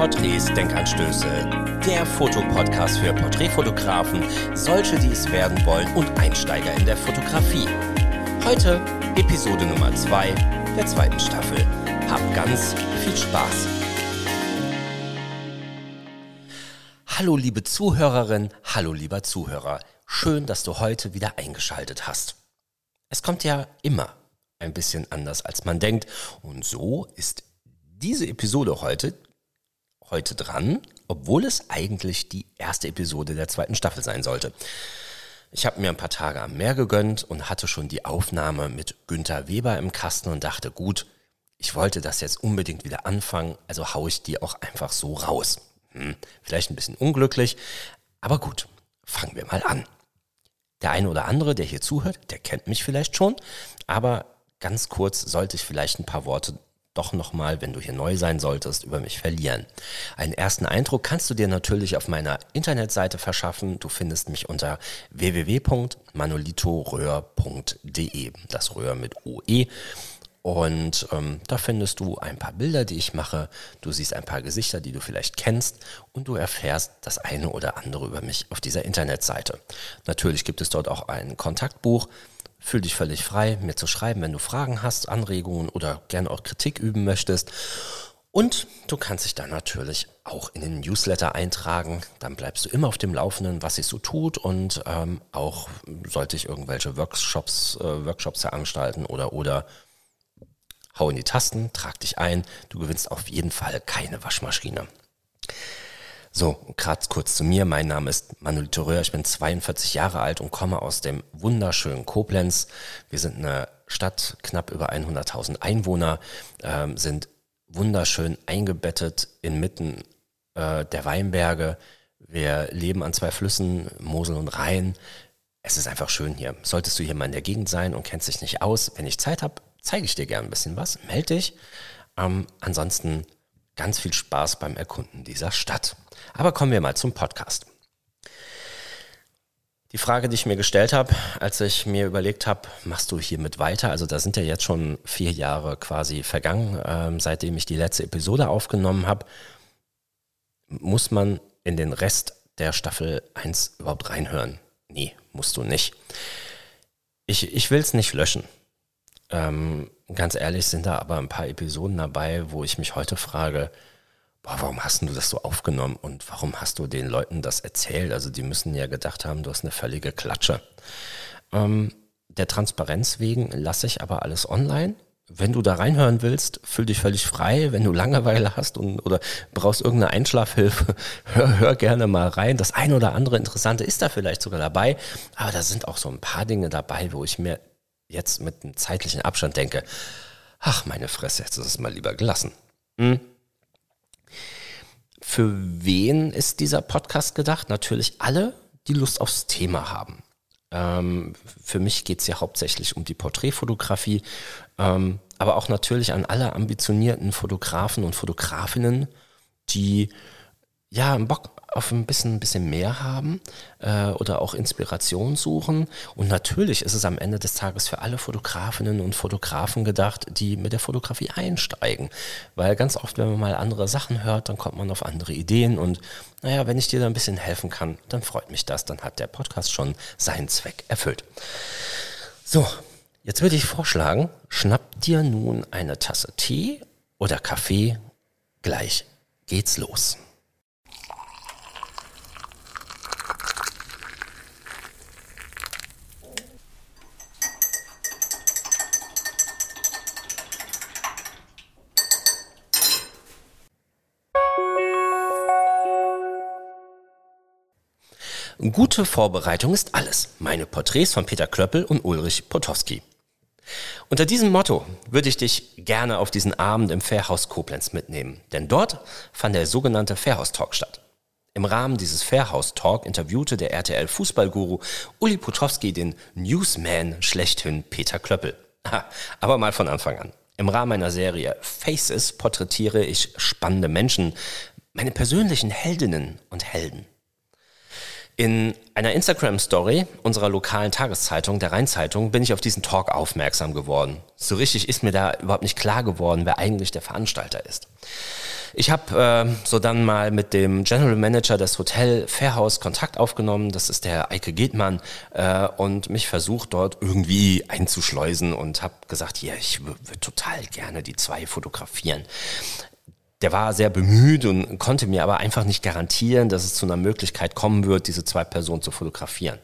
Porträts, Denkanstöße, der Fotopodcast für Porträtfotografen, solche, die es werden wollen und Einsteiger in der Fotografie. Heute Episode Nummer 2 der zweiten Staffel. Hab ganz viel Spaß. Hallo liebe Zuhörerin, hallo lieber Zuhörer. Schön, dass du heute wieder eingeschaltet hast. Es kommt ja immer ein bisschen anders, als man denkt. Und so ist diese Episode heute dran, obwohl es eigentlich die erste Episode der zweiten Staffel sein sollte. Ich habe mir ein paar Tage am Meer gegönnt und hatte schon die Aufnahme mit Günther Weber im Kasten und dachte, gut, ich wollte das jetzt unbedingt wieder anfangen, also haue ich die auch einfach so raus. Vielleicht ein bisschen unglücklich, aber gut, fangen wir mal an. Der eine oder andere, der hier zuhört, der kennt mich vielleicht schon, aber ganz kurz sollte ich vielleicht ein paar Worte doch nochmal, wenn du hier neu sein solltest, über mich verlieren. Einen ersten Eindruck kannst du dir natürlich auf meiner Internetseite verschaffen. Du findest mich unter www.manolitoröhr.de, das Röhr mit OE. Und da findest du ein paar Bilder, die ich mache. Du siehst ein paar Gesichter, die du vielleicht kennst. Und du erfährst das eine oder andere über mich auf dieser Internetseite. Natürlich gibt es dort auch ein Kontaktbuch. Fühl dich völlig frei, mir zu schreiben, wenn du Fragen hast, Anregungen oder gerne auch Kritik üben möchtest. Und du kannst dich dann natürlich auch in den Newsletter eintragen. Dann bleibst du immer auf dem Laufenden, was sich so tut. Und auch sollte ich irgendwelche Workshops veranstalten oder hau in die Tasten, trag dich ein. Du gewinnst auf jeden Fall keine Waschmaschine. So, gerade kurz zu mir. Mein Name ist Manolito Röhr. Ich bin 42 Jahre alt und komme aus dem wunderschönen Koblenz. Wir sind eine Stadt, knapp über 100.000 Einwohner, sind wunderschön eingebettet inmitten der Weinberge. Wir leben an 2 Flüssen, Mosel und Rhein. Es ist einfach schön hier. Solltest du hier mal in der Gegend sein und kennst dich nicht aus, wenn ich Zeit habe, zeige ich dir gerne ein bisschen was. Meld dich. Ansonsten ganz viel Spaß beim Erkunden dieser Stadt. Aber kommen wir mal zum Podcast. Die Frage, die ich mir gestellt habe, als ich mir überlegt habe, machst du hiermit weiter? Also da sind ja jetzt schon 4 Jahre quasi vergangen, seitdem ich die letzte Episode aufgenommen habe. Muss man in den Rest der Staffel 1 überhaupt reinhören? Nee, musst du nicht. Ich will es nicht löschen. Ganz ehrlich sind da aber ein paar Episoden dabei, wo ich mich heute frage, warum hast du das so aufgenommen und warum hast du den Leuten das erzählt? Also die müssen ja gedacht haben, du hast eine völlige Klatsche. Der Transparenz wegen lasse ich aber alles online. Wenn du da reinhören willst, fühl dich völlig frei. Wenn du Langeweile hast oder brauchst irgendeine Einschlafhilfe, hör gerne mal rein. Das eine oder andere Interessante ist da vielleicht sogar dabei, aber da sind auch so ein paar Dinge dabei, wo ich mir jetzt mit einem zeitlichen Abstand denke, ach meine Fresse, jetzt ist es mal lieber gelassen. Für wen ist dieser Podcast gedacht? Natürlich alle, die Lust aufs Thema haben. Für mich geht es ja hauptsächlich um die Porträtfotografie, aber auch natürlich an alle ambitionierten Fotografen und Fotografinnen, die ja einen Bock auf ein bisschen mehr haben oder auch Inspiration suchen. Und natürlich ist es am Ende des Tages für alle Fotografinnen und Fotografen gedacht, die mit der Fotografie einsteigen. Weil ganz oft, wenn man mal andere Sachen hört, dann kommt man auf andere Ideen. Und naja, wenn ich dir da ein bisschen helfen kann, dann freut mich das. Dann hat der Podcast schon seinen Zweck erfüllt. So, jetzt würde ich vorschlagen, schnapp dir nun eine Tasse Tee oder Kaffee. Gleich geht's los. Gute Vorbereitung ist alles. Meine Porträts von Peter Klöppel und Ulrich Potowski. Unter diesem Motto würde ich dich gerne auf diesen Abend im Fährhaus Koblenz mitnehmen, denn dort fand der sogenannte Fährhaus-Talk statt. Im Rahmen dieses Fährhaus-Talk interviewte der RTL-Fußballguru Uli Potowski den Newsman schlechthin Peter Klöppel. Aber mal von Anfang an. Im Rahmen meiner Serie Faces porträtiere ich spannende Menschen, meine persönlichen Heldinnen und Helden. In einer Instagram-Story unserer lokalen Tageszeitung, der Rheinzeitung, bin ich auf diesen Talk aufmerksam geworden. So richtig ist mir da überhaupt nicht klar geworden, wer eigentlich der Veranstalter ist. Ich habe so dann mal mit dem General Manager des Hotel Fairhaus Kontakt aufgenommen, das ist der Eike Gedmann, und mich versucht dort irgendwie einzuschleusen und habe gesagt, ja, ich würde total gerne die 2 fotografieren. Der war sehr bemüht und konnte mir aber einfach nicht garantieren, dass es zu einer Möglichkeit kommen wird, diese 2 Personen zu fotografieren.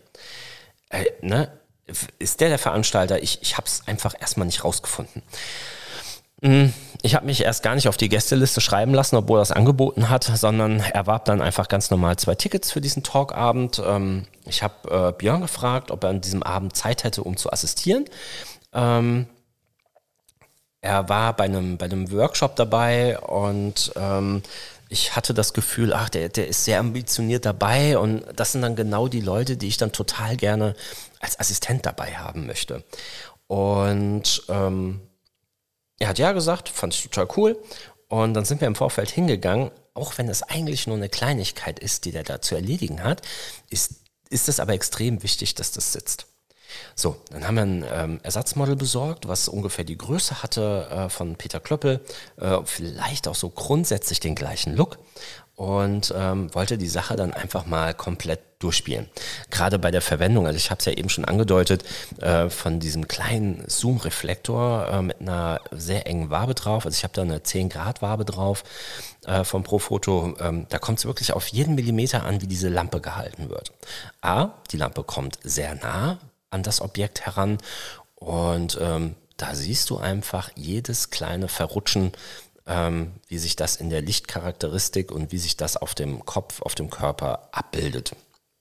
Ist der Veranstalter? Ich habe es einfach erstmal nicht rausgefunden. Ich habe mich erst gar nicht auf die Gästeliste schreiben lassen, obwohl er es angeboten hat, sondern erwarb dann einfach ganz normal 2 Tickets für diesen Talkabend. Ich habe Björn gefragt, ob er an diesem Abend Zeit hätte, um zu assistieren. Er war bei einem Workshop dabei und ich hatte das Gefühl, der ist sehr ambitioniert dabei und das sind dann genau die Leute, die ich dann total gerne als Assistent dabei haben möchte. Und er hat ja gesagt, fand ich total cool. Und dann sind wir im Vorfeld hingegangen, auch wenn es eigentlich nur eine Kleinigkeit ist, die der da zu erledigen hat, ist es aber extrem wichtig, dass das sitzt. So, dann haben wir ein Ersatzmodel besorgt, was ungefähr die Größe hatte von Peter Klöppel, vielleicht auch so grundsätzlich den gleichen Look und wollte die Sache dann einfach mal komplett durchspielen. Gerade bei der Verwendung, also ich habe es ja eben schon angedeutet, von diesem kleinen Zoom-Reflektor mit einer sehr engen Wabe drauf, also ich habe da eine 10 Grad Wabe drauf vom Profoto, da kommt es wirklich auf jeden Millimeter an, wie diese Lampe gehalten wird. Die Lampe kommt sehr nah an das Objekt heran und da siehst du einfach jedes kleine Verrutschen, wie sich das in der Lichtcharakteristik und wie sich das auf dem Kopf, auf dem Körper abbildet.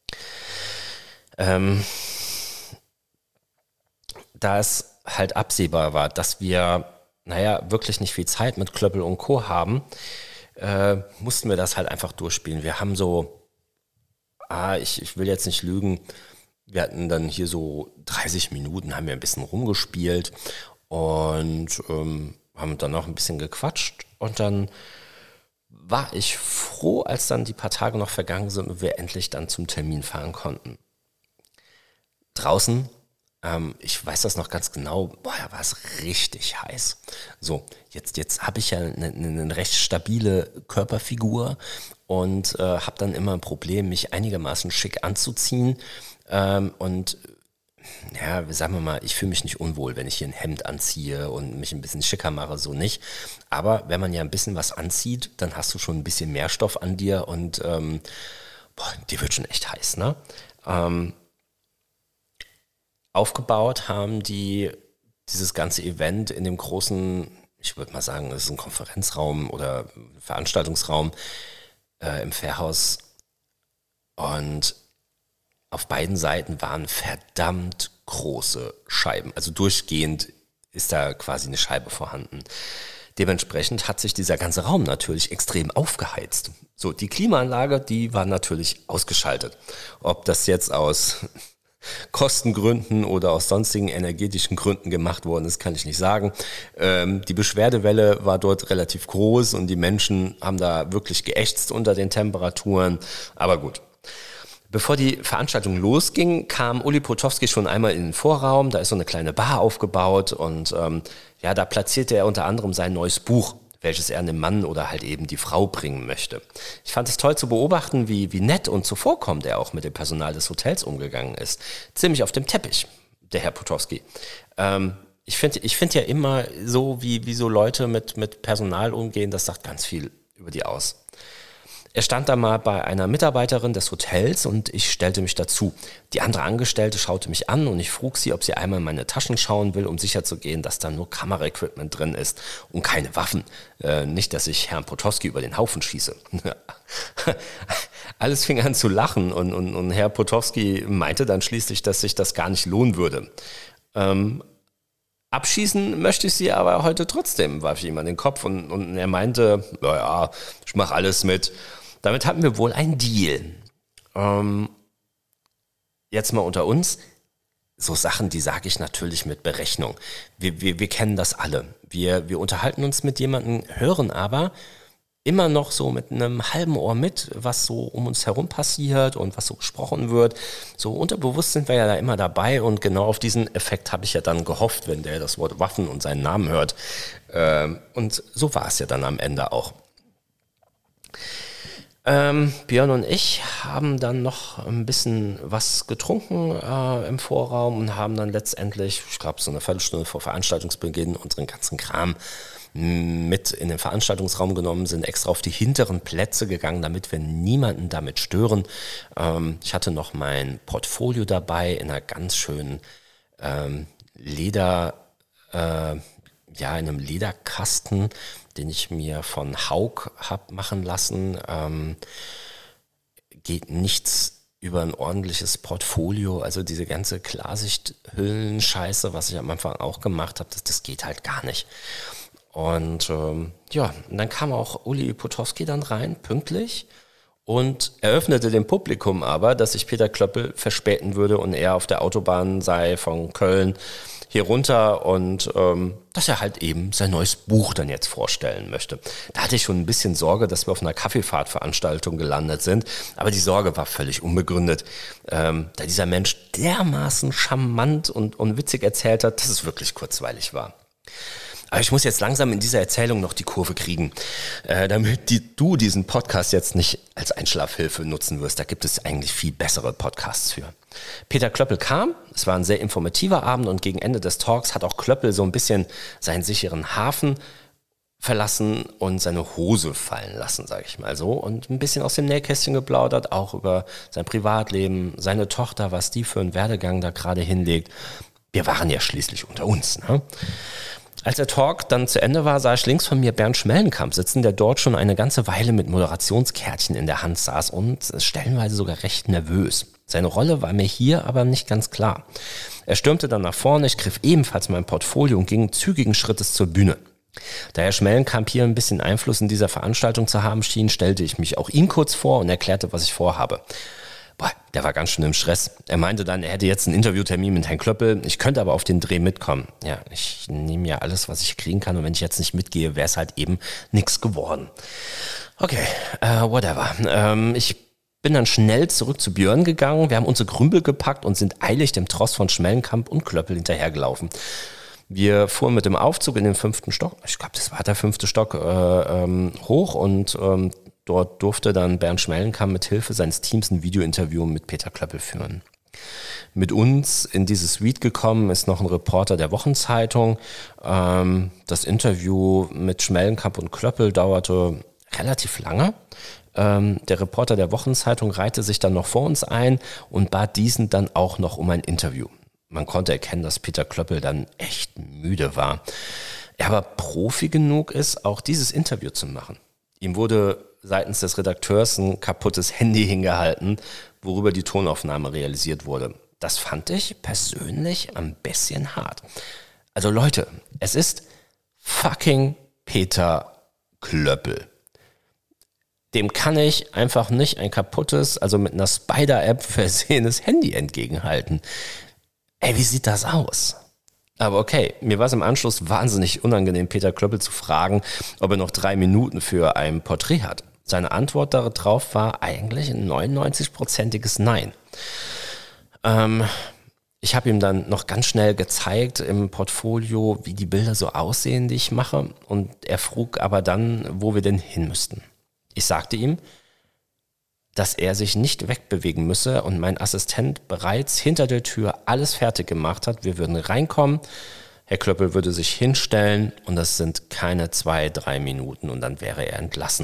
Da es halt absehbar war, dass wir, wirklich nicht viel Zeit mit Klöppel und Co. haben, mussten wir das halt einfach durchspielen. Wir haben so, ich will jetzt nicht lügen, wir hatten dann hier so 30 Minuten, haben wir ein bisschen rumgespielt und haben dann noch ein bisschen gequatscht und dann war ich froh, als dann die paar Tage noch vergangen sind und wir endlich dann zum Termin fahren konnten. Draußen, ich weiß das noch ganz genau, war es richtig heiß. So, jetzt habe ich ja eine recht stabile Körperfigur und habe dann immer ein Problem, mich einigermaßen schick anzuziehen. Und sagen wir mal, ich fühle mich nicht unwohl, wenn ich hier ein Hemd anziehe und mich ein bisschen schicker mache, so nicht. Aber wenn man ja ein bisschen was anzieht, dann hast du schon ein bisschen mehr Stoff an dir und dir wird schon echt heiß, ne? Aufgebaut haben die dieses ganze Event in dem großen, ich würde mal sagen, es ist ein Konferenzraum oder Veranstaltungsraum im Fairhaus und auf beiden Seiten waren verdammt große Scheiben. Also durchgehend ist da quasi eine Scheibe vorhanden. Dementsprechend hat sich dieser ganze Raum natürlich extrem aufgeheizt. So, die Klimaanlage, die war natürlich ausgeschaltet. Ob das jetzt aus Kostengründen oder aus sonstigen energetischen Gründen gemacht worden ist, kann ich nicht sagen. Die Beschwerdewelle war dort relativ groß und die Menschen haben da wirklich geächtzt unter den Temperaturen. Aber gut. Bevor die Veranstaltung losging, kam Uli Potowski schon einmal in den Vorraum. Da ist so eine kleine Bar aufgebaut und da platzierte er unter anderem sein neues Buch, welches er einem Mann oder halt eben die Frau bringen möchte. Ich fand es toll zu beobachten, wie nett und zuvorkommend er auch mit dem Personal des Hotels umgegangen ist. Ziemlich auf dem Teppich, der Herr Potowski. Ich finde ja immer so, wie so Leute mit Personal umgehen, das sagt ganz viel über die aus. Er stand da mal bei einer Mitarbeiterin des Hotels und ich stellte mich dazu. Die andere Angestellte schaute mich an und ich frug sie, ob sie einmal in meine Taschen schauen will, um sicherzugehen, dass da nur Kameraequipment drin ist und keine Waffen. Nicht, dass ich Herrn Potowski über den Haufen schieße. Alles fing an zu lachen und Herr Potowski meinte dann schließlich, dass sich das gar nicht lohnen würde. Abschießen möchte ich sie aber heute trotzdem, warf ich ihm an den Kopf und er meinte, ich mache alles mit. Damit hatten wir wohl einen Deal. Jetzt mal unter uns, so Sachen, die sage ich natürlich mit Berechnung. Wir kennen das alle. Wir unterhalten uns mit jemandem, hören aber immer noch so mit einem halben Ohr mit, was so um uns herum passiert und was so gesprochen wird. So unterbewusst sind wir ja da immer dabei und genau auf diesen Effekt habe ich ja dann gehofft, wenn der das Wort Waffen und seinen Namen hört. Und so war es ja dann am Ende auch. Björn und ich haben dann noch ein bisschen was getrunken im Vorraum und haben dann letztendlich, ich glaube so eine Viertelstunde vor Veranstaltungsbeginn, unseren ganzen Kram mit in den Veranstaltungsraum genommen, sind extra auf die hinteren Plätze gegangen, damit wir niemanden damit stören. Ich hatte noch mein Portfolio dabei in einer ganz schönen in einem Lederkasten, den ich mir von Haug habe machen lassen. Geht nichts über ein ordentliches Portfolio, also diese ganze Klarsichthüllen-Scheiße, was ich am Anfang auch gemacht habe, das geht halt gar nicht. Und und dann kam auch Uli Potowski dann rein, pünktlich, und eröffnete dem Publikum aber, dass sich Peter Klöppel verspäten würde und er auf der Autobahn sei von Köln hier runter und dass er halt eben sein neues Buch dann jetzt vorstellen möchte. Da hatte ich schon ein bisschen Sorge, dass wir auf einer Kaffeefahrtveranstaltung gelandet sind, aber die Sorge war völlig unbegründet, da dieser Mensch dermaßen charmant und witzig erzählt hat, dass es wirklich kurzweilig war. Aber ich muss jetzt langsam in dieser Erzählung noch die Kurve kriegen, damit du diesen Podcast jetzt nicht als Einschlafhilfe nutzen wirst. Da gibt es eigentlich viel bessere Podcasts für. Peter Klöppel kam, es war ein sehr informativer Abend und gegen Ende des Talks hat auch Klöppel so ein bisschen seinen sicheren Hafen verlassen und seine Hose fallen lassen, sage ich mal so, und ein bisschen aus dem Nähkästchen geplaudert, auch über sein Privatleben, seine Tochter, was die für einen Werdegang da gerade hinlegt. Wir waren ja schließlich unter uns, ne? Als der Talk dann zu Ende war, sah ich links von mir Bernd Schmellenkamp sitzen, der dort schon eine ganze Weile mit Moderationskärtchen in der Hand saß und stellenweise sogar recht nervös. Seine Rolle war mir hier aber nicht ganz klar. Er stürmte dann nach vorne, ich griff ebenfalls mein Portfolio und ging zügigen Schrittes zur Bühne. Da Herr Schmellenkamp hier ein bisschen Einfluss in dieser Veranstaltung zu haben schien, stellte ich mich auch ihm kurz vor und erklärte, was ich vorhabe. Der war ganz schön im Stress. Er meinte dann, er hätte jetzt einen Interviewtermin mit Herrn Klöppel, ich könnte aber auf den Dreh mitkommen. Ja, ich nehme ja alles, was ich kriegen kann, und wenn ich jetzt nicht mitgehe, wäre es halt eben nichts geworden. Okay, whatever. Ich bin dann schnell zurück zu Björn gegangen, wir haben unsere Krümpel gepackt und sind eilig dem Tross von Schmellenkamp und Klöppel hinterhergelaufen. Wir fuhren mit dem Aufzug in den 5. Stock, ich glaube, das war der 5. Stock, hoch und dort durfte dann Bernd Schmellenkamp mit Hilfe seines Teams ein Videointerview mit Peter Klöppel führen. Mit uns in diese Suite gekommen ist noch ein Reporter der Wochenzeitung. Das Interview mit Schmellenkamp und Klöppel dauerte relativ lange. Der Reporter der Wochenzeitung reihte sich dann noch vor uns ein und bat diesen dann auch noch um ein Interview. Man konnte erkennen, dass Peter Klöppel dann echt müde war. Er aber Profi genug ist, auch dieses Interview zu machen. Ihm wurde seitens des Redakteurs ein kaputtes Handy hingehalten, worüber die Tonaufnahme realisiert wurde. Das fand ich persönlich ein bisschen hart. Also Leute, es ist fucking Peter Klöppel. Dem kann ich einfach nicht ein kaputtes, also mit einer Spider-App versehenes Handy entgegenhalten. Ey, wie sieht das aus? Aber okay, mir war es im Anschluss wahnsinnig unangenehm, Peter Klöppel zu fragen, ob er noch 3 Minuten für ein Porträt hat. Seine Antwort darauf war eigentlich ein 99%iges Nein. Ich habe ihm dann noch ganz schnell gezeigt im Portfolio, wie die Bilder so aussehen, die ich mache. Und er frug aber dann, wo wir denn hin müssten. Ich sagte ihm, dass er sich nicht wegbewegen müsse und mein Assistent bereits hinter der Tür alles fertig gemacht hat. Wir würden reinkommen, Herr Klöppel würde sich hinstellen und das sind keine 2-3 Minuten und dann wäre er entlassen.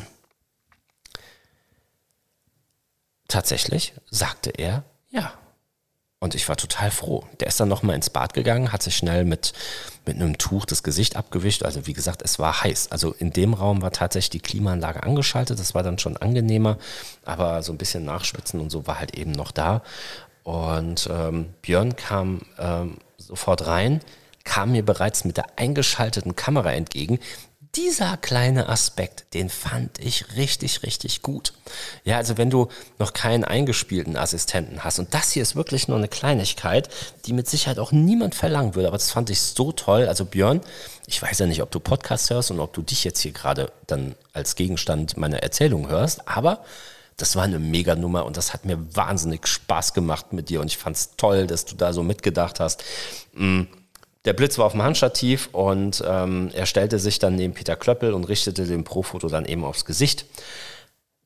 Tatsächlich sagte er ja. Und ich war total froh. Der ist dann nochmal ins Bad gegangen, hat sich schnell mit einem Tuch das Gesicht abgewischt. Also wie gesagt, es war heiß. Also in dem Raum war tatsächlich die Klimaanlage angeschaltet. Das war dann schon angenehmer. Aber so ein bisschen Nachschwitzen und so war halt eben noch da. Und Björn kam sofort rein, kam mir bereits mit der eingeschalteten Kamera entgegen. Dieser kleine Aspekt, den fand ich richtig, richtig gut. Ja, also wenn du noch keinen eingespielten Assistenten hast, und das hier ist wirklich nur eine Kleinigkeit, die mit Sicherheit auch niemand verlangen würde, aber das fand ich so toll. Also Björn, ich weiß ja nicht, ob du Podcasts hörst und ob du dich jetzt hier gerade dann als Gegenstand meiner Erzählung hörst, aber das war eine Mega-Nummer und das hat mir wahnsinnig Spaß gemacht mit dir und ich fand es toll, dass du da so mitgedacht hast. Der Blitz war auf dem Handstativ und er stellte sich dann neben Peter Klöppel und richtete dem Pro-Foto dann eben aufs Gesicht.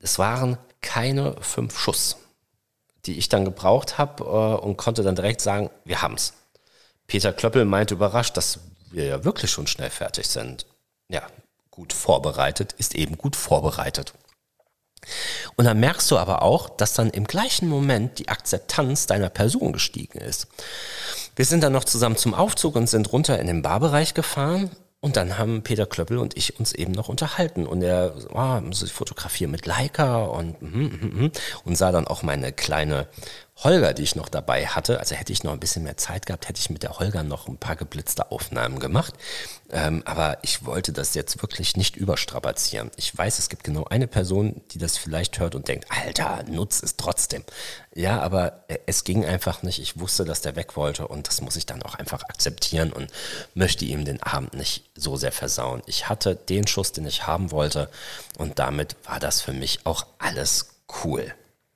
Es waren keine 5 Schuss, die ich dann gebraucht habe und konnte dann direkt sagen, wir haben's. Peter Klöppel meinte überrascht, dass wir ja wirklich schon schnell fertig sind. Ja, gut vorbereitet ist eben gut vorbereitet. Und dann merkst du aber auch, dass dann im gleichen Moment die Akzeptanz deiner Person gestiegen ist. Wir sind dann noch zusammen zum Aufzug und sind runter in den Barbereich gefahren. Und dann haben Peter Klöppel und ich uns eben noch unterhalten. Und er ich fotografiere mit Leica und sah dann auch meine kleine Holger, die ich noch dabei hatte. Also hätte ich noch ein bisschen mehr Zeit gehabt, hätte ich mit der Holger noch ein paar geblitzte Aufnahmen gemacht. Aber ich wollte das jetzt wirklich nicht überstrapazieren. Ich weiß, es gibt genau eine Person, die das vielleicht hört und denkt, Alter, nutz es trotzdem. Ja, aber es ging einfach nicht. Ich wusste, dass der weg wollte und das muss ich dann auch einfach akzeptieren und möchte ihm den Abend nicht so sehr versauen. Ich hatte den Schuss, den ich haben wollte und damit war das für mich auch alles cool.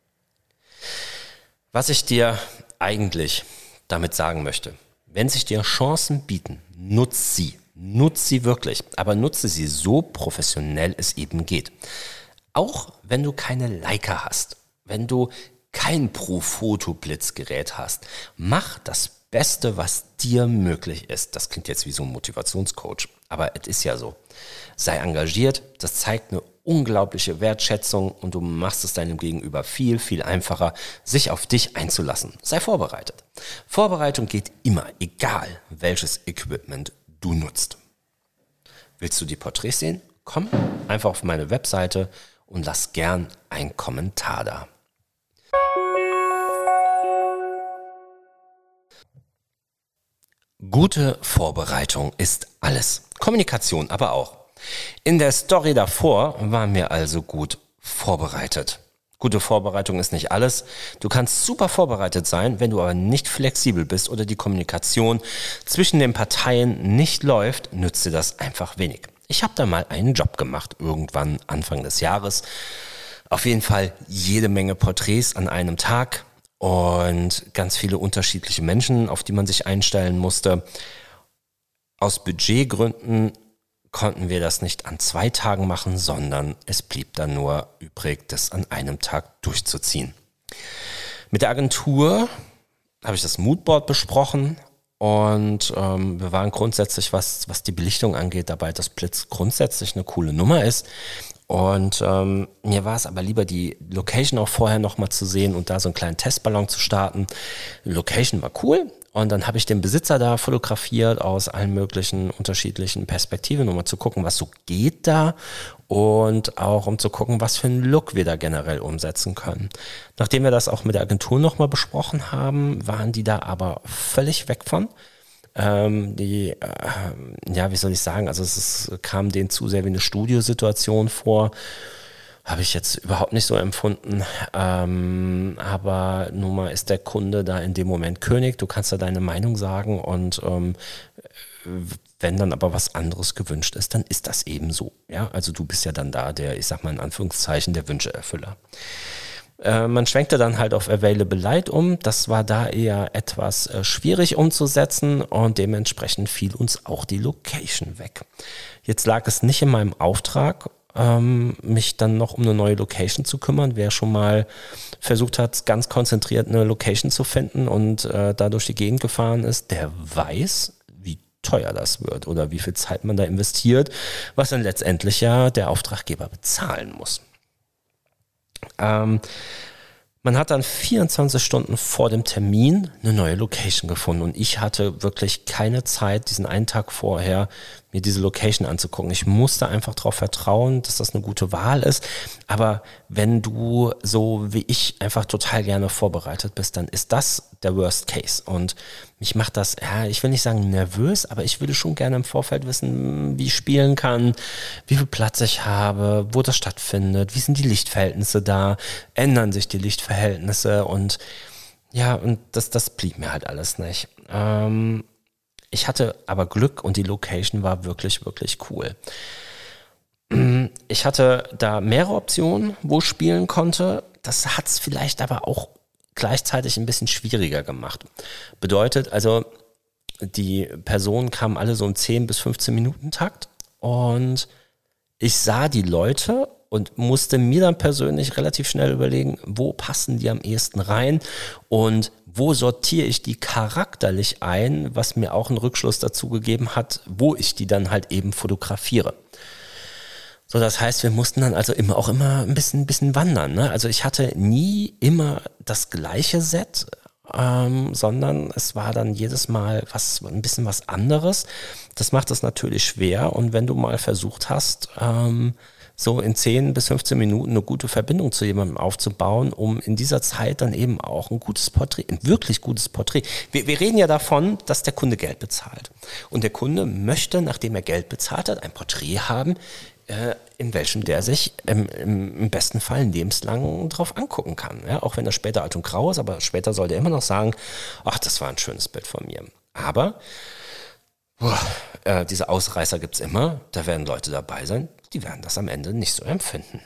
Was ich dir eigentlich damit sagen möchte, wenn sich dir Chancen bieten, nutz sie. Nutz sie wirklich, aber nutze sie so professionell es eben geht. Auch wenn du keine Leica hast, wenn du kein Pro-Foto-Blitzgerät hast, mach das Beste, was dir möglich ist. Das klingt jetzt wie so ein Motivationscoach, aber es ist ja so. Sei engagiert, das zeigt eine unglaubliche Wertschätzung und du machst es deinem Gegenüber viel, viel einfacher, sich auf dich einzulassen. Sei vorbereitet. Vorbereitung geht immer, egal welches Equipment du nutzt. Willst du die Porträts sehen? Komm einfach auf meine Webseite und lass gern einen Kommentar da. Gute Vorbereitung ist alles. Kommunikation aber auch. In der Story davor waren wir also gut vorbereitet. Gute Vorbereitung ist nicht alles. Du kannst super vorbereitet sein, wenn du aber nicht flexibel bist oder die Kommunikation zwischen den Parteien nicht läuft, nützt dir das einfach wenig. Ich habe da mal einen Job gemacht, irgendwann Anfang des Jahres. Auf jeden Fall jede Menge Porträts an einem Tag und ganz viele unterschiedliche Menschen, auf die man sich einstellen musste. Aus Budgetgründen konnten wir das nicht an 2 Tagen machen, sondern es blieb dann nur übrig, das an einem Tag durchzuziehen. Mit der Agentur habe ich das Moodboard besprochen und wir waren grundsätzlich, was die Belichtung angeht, dabei, dass Blitz grundsätzlich eine coole Nummer ist. Und mir war es aber lieber, die Location auch vorher nochmal zu sehen und da so einen kleinen Testballon zu starten. Die Location war cool. Und dann habe ich den Besitzer da fotografiert aus allen möglichen unterschiedlichen Perspektiven, um mal zu gucken, was so geht da und auch um zu gucken, was für einen Look wir da generell umsetzen können. Nachdem wir das auch mit der Agentur nochmal besprochen haben, waren die da aber völlig weg von. Wie soll ich sagen, also es kam denen zu sehr wie eine Studiosituation vor. Habe ich jetzt überhaupt nicht so empfunden, aber nun mal ist der Kunde da in dem Moment König, du kannst da deine Meinung sagen und wenn dann aber was anderes gewünscht ist, dann ist das eben so. Ja? Also du bist ja dann da der, ich sag mal in Anführungszeichen, der Wünscheerfüller. Man schwenkte dann halt auf Available Light um, das war da eher etwas schwierig umzusetzen und dementsprechend fiel uns auch die Location weg. Jetzt lag es nicht in meinem Auftrag, mich dann noch um eine neue Location zu kümmern. Wer schon mal versucht hat, ganz konzentriert eine Location zu finden und da durch die Gegend gefahren ist, der weiß, wie teuer das wird oder wie viel Zeit man da investiert, was dann letztendlich ja der Auftraggeber bezahlen muss. Man hat dann 24 Stunden vor dem Termin eine neue Location gefunden und ich hatte wirklich keine Zeit, diesen einen Tag vorher mir diese Location anzugucken. Ich musste einfach darauf vertrauen, dass das eine gute Wahl ist. Aber wenn du so wie ich einfach total gerne vorbereitet bist, dann ist das der Worst Case. Und mich macht das, ja, ich will nicht sagen nervös, aber ich würde schon gerne im Vorfeld wissen, wie ich spielen kann, wie viel Platz ich habe, wo das stattfindet, wie sind die Lichtverhältnisse da, ändern sich die Lichtverhältnisse und ja, und das blieb mir halt alles nicht. Ich hatte aber Glück und die Location war wirklich, wirklich cool. Ich hatte da mehrere Optionen, wo ich spielen konnte. Das hat es vielleicht aber auch gleichzeitig ein bisschen schwieriger gemacht. Bedeutet also, die Personen kamen alle so im 10 bis 15 Minuten Takt und ich sah die Leute und musste mir dann persönlich relativ schnell überlegen, wo passen die am ehesten rein und wo sortiere ich die charakterlich ein, was mir auch einen Rückschluss dazu gegeben hat, wo ich die dann halt eben fotografiere. So, das heißt, wir mussten dann also auch immer ein bisschen wandern. Ne? Also ich hatte nie immer das gleiche Set, sondern es war dann jedes Mal ein bisschen was anderes. Das macht es natürlich schwer und wenn du mal versucht hast, so in 10 bis 15 Minuten eine gute Verbindung zu jemandem aufzubauen, um in dieser Zeit dann eben auch ein gutes Porträt, ein wirklich gutes Porträt. Wir reden ja davon, dass der Kunde Geld bezahlt. Und der Kunde möchte, nachdem er Geld bezahlt hat, ein Porträt haben, in welchem der sich im besten Fall lebenslang drauf angucken kann. Ja? Auch wenn er später alt und grau ist, aber später soll der immer noch sagen, ach, das war ein schönes Bild von mir. Aber diese Ausreißer gibt's immer, da werden Leute dabei sein, die werden das am Ende nicht so empfinden.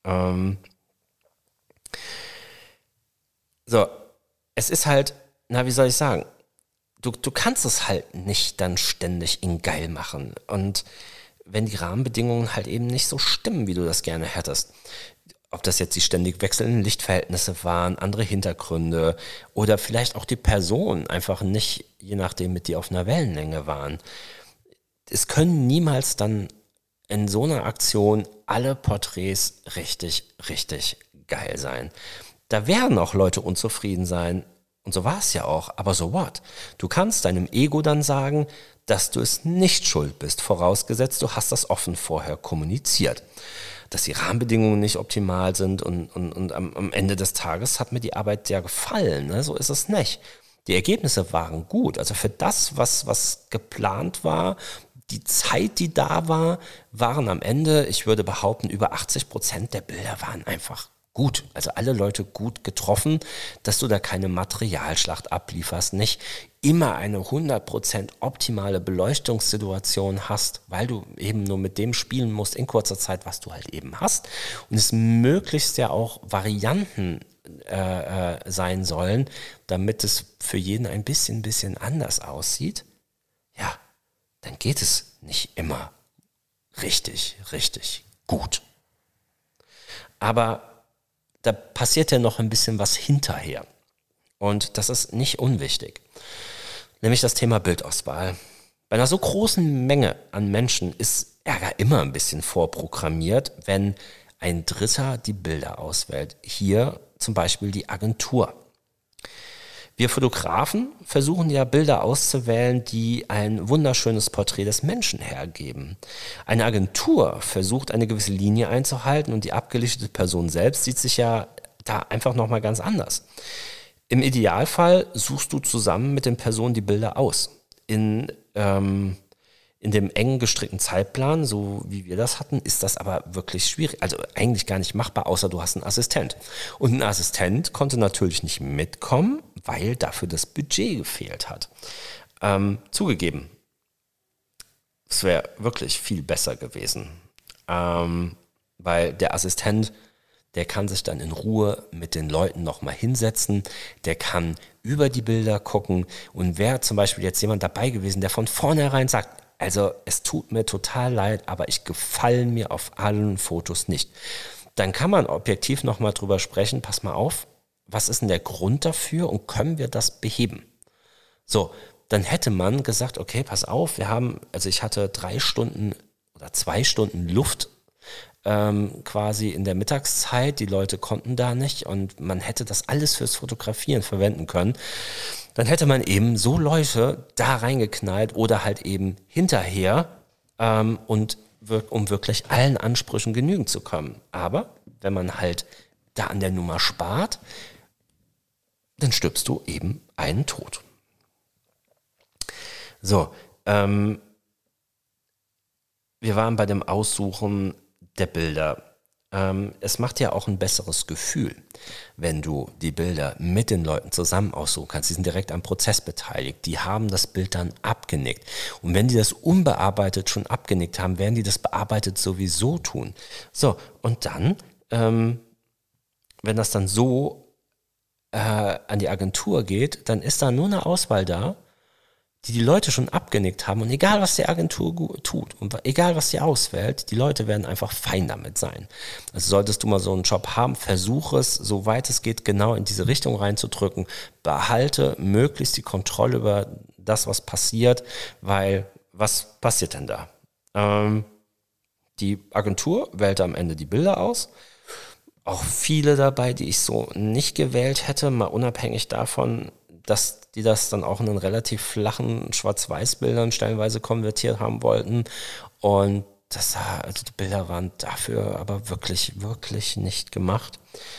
So, es ist halt, wie soll ich sagen, du kannst es halt nicht dann ständig in geil machen und wenn die Rahmenbedingungen halt eben nicht so stimmen, wie du das gerne hättest. Ob das jetzt die ständig wechselnden Lichtverhältnisse waren, andere Hintergründe oder vielleicht auch die Personen einfach nicht, je nachdem, mit dir auf einer Wellenlänge waren. Es können niemals dann in so einer Aktion alle Porträts richtig, richtig geil sein. Da werden auch Leute unzufrieden sein und so war es ja auch, aber so what? Du kannst deinem Ego dann sagen, dass du es nicht schuld bist, vorausgesetzt, du hast das offen vorher kommuniziert. Dass die Rahmenbedingungen nicht optimal sind und am Ende des Tages hat mir die Arbeit ja gefallen, ne? So ist es nicht. Die Ergebnisse waren gut, also für das, was geplant war, die Zeit, die da war, waren am Ende, ich würde behaupten, über 80% der Bilder waren einfach gut. Also alle Leute gut getroffen, dass du da keine Materialschlacht ablieferst, nicht immer eine 100% optimale Beleuchtungssituation hast, weil du eben nur mit dem spielen musst in kurzer Zeit, was du halt eben hast. Und es möglichst ja auch Varianten sein sollen, damit es für jeden ein bisschen anders aussieht. Ja, dann geht es nicht immer richtig gut. Aber da passiert ja noch ein bisschen was hinterher. Und das ist nicht unwichtig. Nämlich das Thema Bildauswahl. Bei einer so großen Menge an Menschen ist Ärger immer ein bisschen vorprogrammiert, wenn ein Dritter die Bilder auswählt. Hier zum Beispiel die Agentur. Wir Fotografen versuchen ja Bilder auszuwählen, die ein wunderschönes Porträt des Menschen hergeben. Eine Agentur versucht eine gewisse Linie einzuhalten und die abgelichtete Person selbst sieht sich ja da einfach nochmal ganz anders. Im Idealfall suchst du zusammen mit den Personen die Bilder aus. In dem eng gestrickten Zeitplan, so wie wir das hatten, ist das aber wirklich schwierig. Also eigentlich gar nicht machbar, außer du hast einen Assistent. Und ein Assistent konnte natürlich nicht mitkommen, weil dafür das Budget gefehlt hat. Zugegeben, es wäre wirklich viel besser gewesen. Weil der Assistent, der kann sich dann in Ruhe mit den Leuten nochmal hinsetzen, der kann über die Bilder gucken und wäre zum Beispiel jetzt jemand dabei gewesen, der von vornherein sagt, also es tut mir total leid, aber ich gefalle mir auf allen Fotos nicht. Dann kann man objektiv nochmal drüber sprechen, pass mal auf, was ist denn der Grund dafür und können wir das beheben? So, dann hätte man gesagt, okay, pass auf, ich hatte 3 Stunden oder 2 Stunden Luft quasi in der Mittagszeit, die Leute konnten da nicht und man hätte das alles fürs Fotografieren verwenden können, dann hätte man eben so Leute da reingeknallt oder halt eben hinterher um wirklich allen Ansprüchen genügen zu können. Aber wenn man halt da an der Nummer spart, dann stirbst du eben einen Tod. So, wir waren bei dem Aussuchen der Bilder. Es macht ja auch ein besseres Gefühl, wenn du die Bilder mit den Leuten zusammen aussuchen kannst. Die sind direkt am Prozess beteiligt. Die haben das Bild dann abgenickt. Und wenn die das unbearbeitet schon abgenickt haben, werden die das bearbeitet sowieso tun. So, und dann, wenn das dann so an die Agentur geht, dann ist da nur eine Auswahl da. die Leute schon abgenickt haben. Und egal, was die Agentur tut und egal, was sie auswählt, die Leute werden einfach fein damit sein. Also solltest du mal so einen Job haben, versuche es, soweit es geht, genau in diese Richtung reinzudrücken. Behalte möglichst die Kontrolle über das, was passiert, weil was passiert denn da? Die Agentur wählt am Ende die Bilder aus. Auch viele dabei, die ich so nicht gewählt hätte, mal unabhängig davon, dass die das dann auch in einen relativ flachen Schwarz-Weiß-Bildern stellenweise konvertiert haben wollten. Und also die Bilder waren dafür aber wirklich, wirklich nicht gemacht.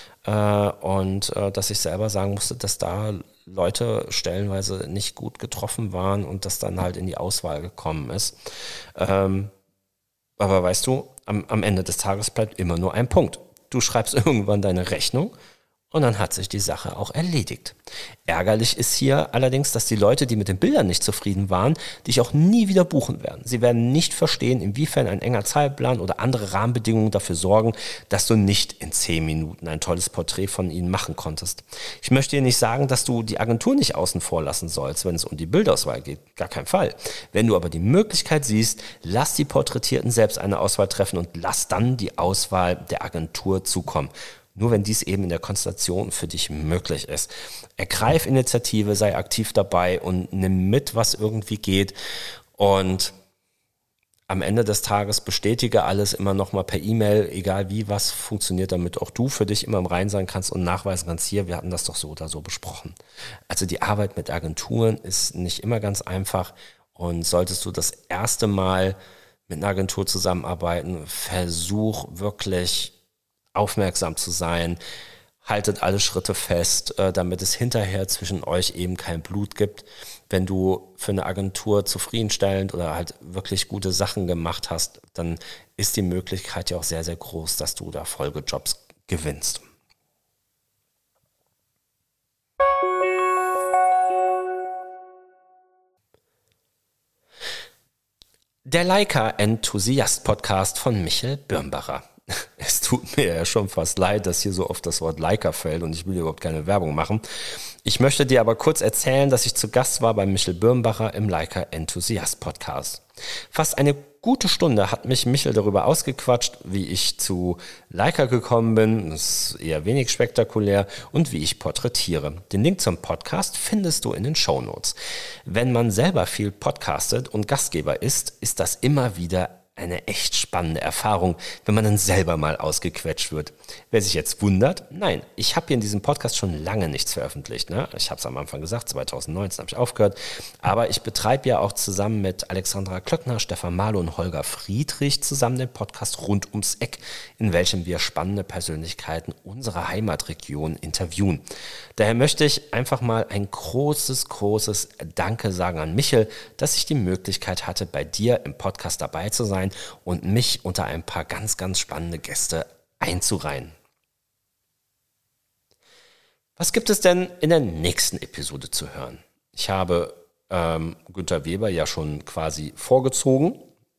Dass ich selber sagen musste, dass da Leute stellenweise nicht gut getroffen waren und das dann halt in die Auswahl gekommen ist. Aber weißt du, am Ende des Tages bleibt immer nur ein Punkt. Du schreibst irgendwann deine Rechnung und dann hat sich die Sache auch erledigt. Ärgerlich ist hier allerdings, dass die Leute, die mit den Bildern nicht zufrieden waren, dich auch nie wieder buchen werden. Sie werden nicht verstehen, inwiefern ein enger Zeitplan oder andere Rahmenbedingungen dafür sorgen, dass du nicht in 10 Minuten ein tolles Porträt von ihnen machen konntest. Ich möchte dir nicht sagen, dass du die Agentur nicht außen vor lassen sollst, wenn es um die Bildauswahl geht. Gar kein Fall. Wenn du aber die Möglichkeit siehst, lass die Porträtierten selbst eine Auswahl treffen und lass dann die Auswahl der Agentur zukommen. Nur wenn dies eben in der Konstellation für dich möglich ist. Ergreif Initiative, sei aktiv dabei und nimm mit, was irgendwie geht. Und am Ende des Tages bestätige alles immer nochmal per E-Mail, egal wie, was funktioniert, damit auch du für dich immer im Reinen sein kannst und nachweisen kannst, hier, wir hatten das doch so oder so besprochen. Also die Arbeit mit Agenturen ist nicht immer ganz einfach und solltest du das erste Mal mit einer Agentur zusammenarbeiten, versuch wirklich aufmerksam zu sein, haltet alle Schritte fest, damit es hinterher zwischen euch eben kein Blut gibt. Wenn du für eine Agentur zufriedenstellend oder halt wirklich gute Sachen gemacht hast, dann ist die Möglichkeit ja auch sehr, sehr groß, dass du da Folgejobs gewinnst. Der Leica-Enthusiast-Podcast von Michel Birnbacher. Es tut mir ja schon fast leid, dass hier so oft das Wort Leica fällt und ich will überhaupt keine Werbung machen. Ich möchte dir aber kurz erzählen, dass ich zu Gast war bei Michel Birnbacher im Leica Enthusiast Podcast. Fast eine gute Stunde hat mich Michel darüber ausgequatscht, wie ich zu Leica gekommen bin, das ist eher wenig spektakulär, und wie ich porträtiere. Den Link zum Podcast findest du in den Shownotes. Wenn man selber viel podcastet und Gastgeber ist das immer wieder eine echt spannende Erfahrung, wenn man dann selber mal ausgequetscht wird. Wer sich jetzt wundert, nein, ich habe hier in diesem Podcast schon lange nichts veröffentlicht. Ne? Ich habe es am Anfang gesagt, 2019 habe ich aufgehört. Aber ich betreibe ja auch zusammen mit Alexandra Klöckner, Stefan Mahlo und Holger Friedrich zusammen den Podcast Rund ums Eck, in welchem wir spannende Persönlichkeiten unserer Heimatregion interviewen. Daher möchte ich einfach mal ein großes Danke sagen an Michel, dass ich die Möglichkeit hatte, bei dir im Podcast dabei zu sein und mich unter ein paar ganz, ganz spannende Gäste einzureihen. Was gibt es denn in der nächsten Episode zu hören? Ich habe Günter Weber ja schon quasi vorgezogen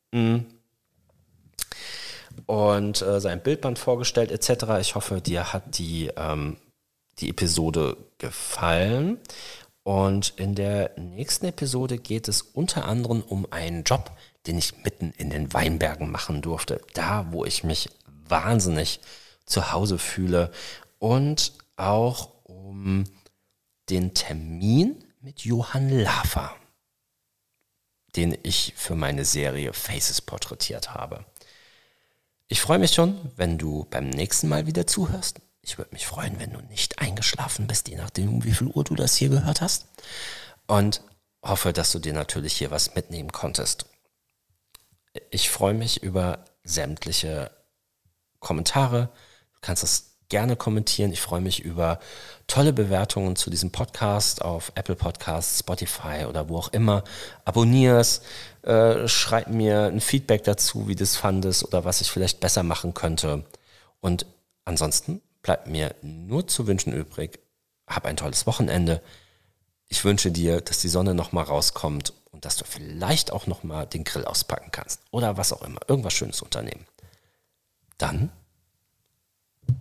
und sein Bildband vorgestellt etc. Ich hoffe, dir hat die Episode gefallen. Und in der nächsten Episode geht es unter anderem um einen Job, den ich mitten in den Weinbergen machen durfte. Da, wo ich mich wahnsinnig zu Hause fühle. Und auch um den Termin mit Johann Lafer, den ich für meine Serie Faces porträtiert habe. Ich freue mich schon, wenn du beim nächsten Mal wieder zuhörst. Ich würde mich freuen, wenn du nicht eingeschlafen bist, je nachdem, um wie viel Uhr du das hier gehört hast. Und hoffe, dass du dir natürlich hier was mitnehmen konntest. Ich freue mich über sämtliche Kommentare. Du kannst das gerne kommentieren. Ich freue mich über tolle Bewertungen zu diesem Podcast auf Apple Podcasts, Spotify oder wo auch immer. Abonnier's, schreib mir ein Feedback dazu, wie du es fandest oder was ich vielleicht besser machen könnte. Und ansonsten bleibt mir nur zu wünschen übrig, hab ein tolles Wochenende. Ich wünsche dir, dass die Sonne nochmal rauskommt und dass du vielleicht auch nochmal den Grill auspacken kannst oder was auch immer, irgendwas Schönes unternehmen. Dann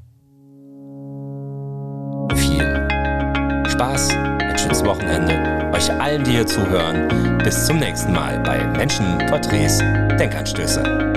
viel Spaß, ein schönes Wochenende euch allen, die hier zuhören, bis zum nächsten Mal bei Menschen, Porträts, Denkanstöße.